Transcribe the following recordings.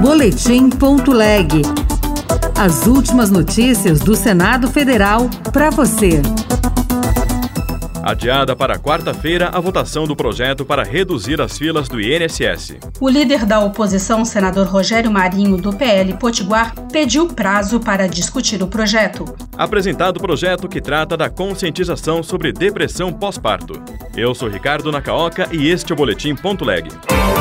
Boletim.leg. As últimas notícias do Senado Federal para você. Adiada para quarta-feira a votação do projeto para reduzir as filas do INSS. O líder da oposição, senador Rogério Marinho, do PL Potiguar, pediu prazo para discutir o projeto. Apresentado o projeto que trata da conscientização sobre depressão pós-parto. Eu sou Ricardo Nacaoca e este é o Boletim.leg.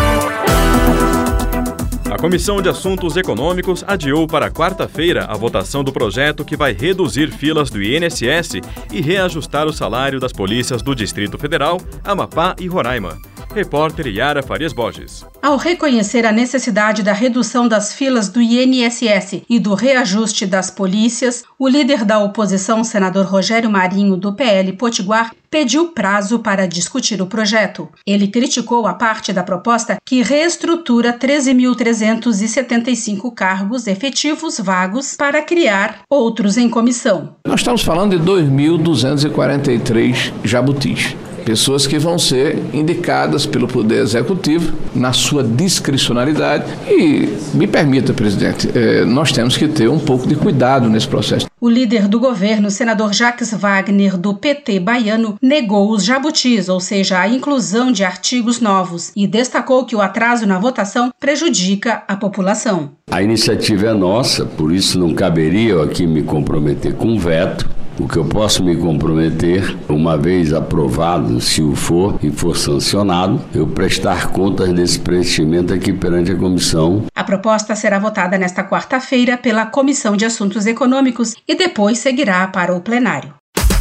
A Comissão de Assuntos Econômicos adiou para quarta-feira a votação do projeto que vai reduzir filas do INSS e reajustar o salário das polícias do Distrito Federal, Amapá e Roraima. Repórter Yara Farias Borges. Ao reconhecer a necessidade da redução das filas do INSS e do reajuste das polícias, o líder da oposição, senador Rogério Marinho, do PL Potiguar, pediu prazo para discutir o projeto. Ele criticou a parte da proposta que reestrutura 13.375 cargos efetivos vagos para criar outros em comissão. Nós estamos falando de 2.243 jabutis. Pessoas que vão ser indicadas pelo Poder Executivo na sua discricionalidade. E, me permita, presidente, nós temos que ter um pouco de cuidado nesse processo. O líder do governo, senador Jacques Wagner, do PT baiano, negou os jabutis, ou seja, a inclusão de artigos novos, e destacou que o atraso na votação prejudica a população. A iniciativa é nossa, por isso não caberia eu aqui me comprometer com veto. O que eu posso me comprometer, uma vez aprovado, se o for e for sancionado, eu prestar contas desse preenchimento aqui perante a comissão. A proposta será votada nesta quarta-feira pela Comissão de Assuntos Econômicos e depois seguirá para o plenário.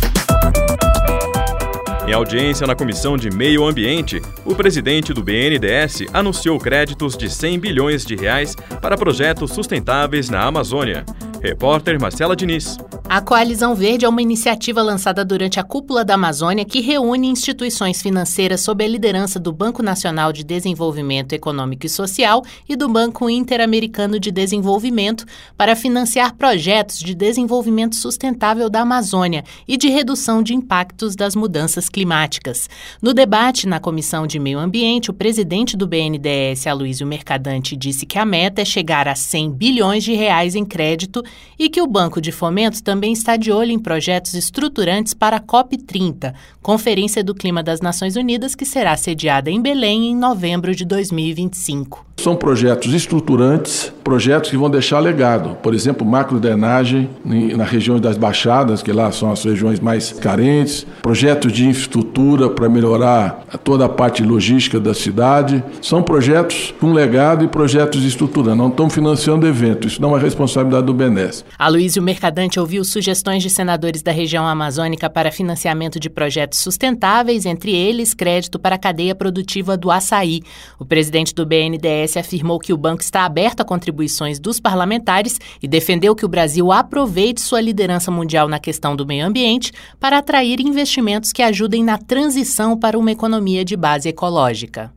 Em audiência na Comissão de Meio Ambiente, o presidente do BNDES anunciou créditos de R$100 bilhões para projetos sustentáveis na Amazônia. Repórter Marcela Diniz. A Coalizão Verde é uma iniciativa lançada durante a Cúpula da Amazônia que reúne instituições financeiras sob a liderança do Banco Nacional de Desenvolvimento Econômico e Social e do Banco Interamericano de Desenvolvimento para financiar projetos de desenvolvimento sustentável da Amazônia e de redução de impactos das mudanças climáticas. No debate na Comissão de Meio Ambiente, o presidente do BNDES, Aloysio Mercadante, disse que a meta é chegar a R$100 bilhões em crédito e que o Banco de Fomento também está de olho em projetos estruturantes para a COP30, Conferência do Clima das Nações Unidas, que será sediada em Belém em novembro de 2025. São projetos estruturantes, projetos que vão deixar legado. Por exemplo, macrodrenagem na região das Baixadas, que lá são as regiões mais carentes, projetos de infraestrutura para melhorar toda a parte logística da cidade. São projetos com legado e projetos estruturantes. Não estão financiando eventos, isso não é responsabilidade do BNDES. Aloysio Mercadante ouviu sugestões de senadores da região amazônica para financiamento de projetos sustentáveis, entre eles crédito para a cadeia produtiva do açaí. O presidente do BNDES afirmou que o banco está aberto a contribuições dos parlamentares e defendeu que o Brasil aproveite sua liderança mundial na questão do meio ambiente para atrair investimentos que ajudem na transição para uma economia de base ecológica.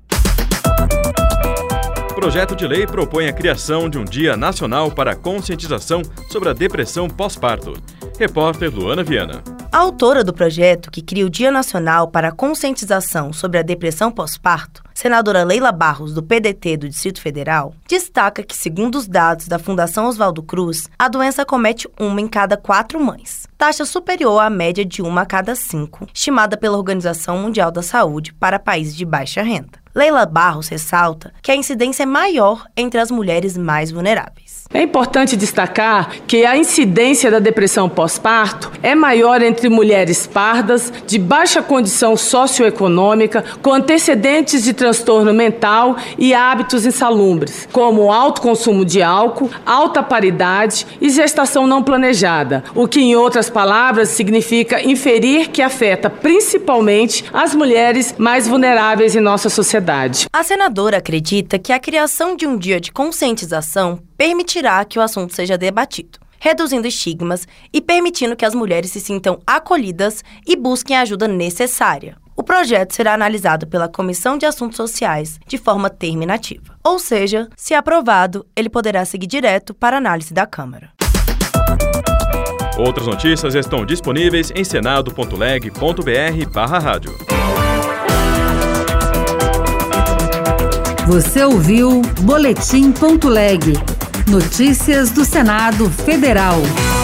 O projeto de lei propõe a criação de um Dia Nacional para a Conscientização sobre a Depressão Pós-Parto. Repórter Luana Viana. A autora do projeto, que cria o Dia Nacional para a Conscientização sobre a Depressão Pós-Parto, senadora Leila Barros, do PDT do Distrito Federal, destaca que, segundo os dados da Fundação Oswaldo Cruz, a doença acomete 1 em cada 4 mães, taxa superior à média de 1 a cada 5, estimada pela Organização Mundial da Saúde para países de baixa renda. Leila Barros ressalta que a incidência é maior entre as mulheres mais vulneráveis. É importante destacar que a incidência da depressão pós-parto é maior entre mulheres pardas, de baixa condição socioeconômica, com antecedentes de transtorno mental e hábitos insalubres, como alto consumo de álcool, alta paridade e gestação não planejada, o que, em outras palavras, significa inferir que afeta principalmente as mulheres mais vulneráveis em nossa sociedade. A senadora acredita que a criação de um dia de conscientização permitirá que o assunto seja debatido, reduzindo estigmas e permitindo que as mulheres se sintam acolhidas e busquem a ajuda necessária. O projeto será analisado pela Comissão de Assuntos Sociais de forma terminativa. Ou seja, se aprovado, ele poderá seguir direto para análise da Câmara. Outras notícias estão disponíveis em senado.leg.br/rádio. Você ouviu Boletim.leg. Notícias do Senado Federal.